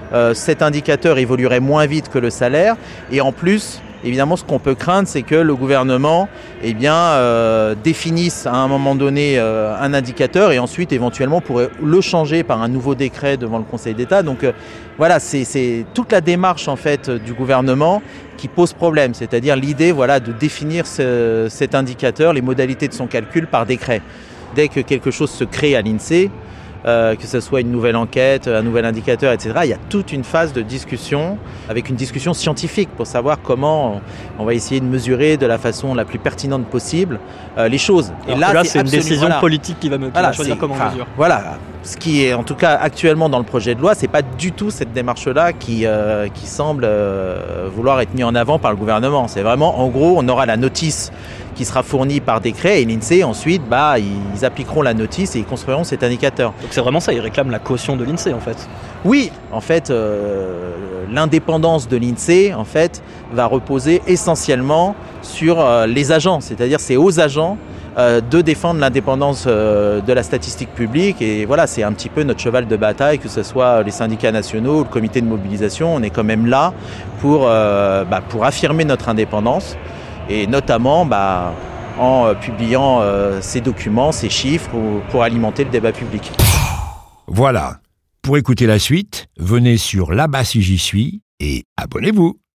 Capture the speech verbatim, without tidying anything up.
euh, cet indicateur évoluerait moins vite que le salaire. Et en plus, évidemment, ce qu'on peut craindre, c'est que le gouvernement eh bien, euh, définisse à un moment donné euh, un indicateur et ensuite, éventuellement, pourrait le changer par un nouveau décret devant le Conseil d'État. Donc euh, voilà, c'est, c'est toute la démarche en fait, du gouvernement qui pose problème. C'est-à-dire l'idée voilà, de définir ce, cet indicateur, les modalités de son calcul par décret. Dès que quelque chose se crée à l'INSEE, Euh, que ce soit une nouvelle enquête, un nouvel indicateur, et cetera. Il y a toute une phase de discussion, avec une discussion scientifique pour savoir comment on va essayer de mesurer de la façon la plus pertinente possible euh, les choses. Et là, là c'est, c'est une décision voilà. politique qui va, me, qui voilà, va choisir comment on mesure. Voilà. Ce qui est en tout cas actuellement dans le projet de loi, c'est pas du tout cette démarche-là qui, euh, qui semble euh, vouloir être mise en avant par le gouvernement. C'est vraiment, en gros, on aura la notice qui sera fournie par décret et l'INSEE ensuite, bah, ils appliqueront la notice et ils construiront cet indicateur. Donc c'est vraiment ça, ils réclament la caution de l'INSEE en fait. Oui, en fait, euh, l'indépendance de l'INSEE en fait va reposer essentiellement sur euh, les agents, c'est-à-dire c'est aux agents euh, de défendre l'indépendance euh, de la statistique publique et voilà, c'est un petit peu notre cheval de bataille, que ce soit les syndicats nationaux ou le comité de mobilisation, on est quand même là pour, euh, bah, pour affirmer notre indépendance. Et notamment bah, en euh, publiant euh, ces documents, ces chiffres pour, pour alimenter le débat public. Voilà. Pour écouter la suite, venez sur Là-bas si j'y suis et abonnez-vous.